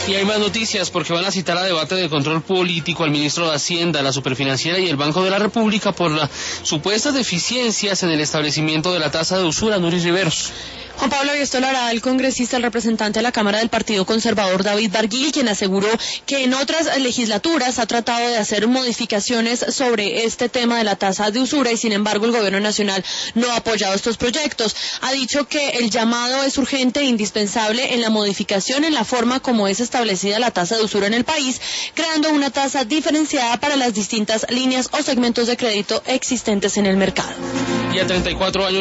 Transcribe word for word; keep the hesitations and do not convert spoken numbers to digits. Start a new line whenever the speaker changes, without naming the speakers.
Y hay más noticias porque van a citar a debate de control político al ministro de Hacienda, la Superfinanciera y el Banco de la República por las supuestas deficiencias en el establecimiento de la tasa de usura. Nuris Riveros.
Juan Pablo, y esto lo hará el congresista, el representante de la Cámara del Partido Conservador, David Barguil, quien aseguró que en otras legislaturas ha tratado de hacer modificaciones sobre este tema de la tasa de usura y sin embargo el gobierno nacional no ha apoyado estos proyectos. Ha dicho que el llamado es urgente e indispensable en la modificación en la forma como es establecida la tasa de usura en el país, creando una tasa diferenciada para las distintas líneas o segmentos de crédito existentes en el mercado.
Y a treinta y cuatro años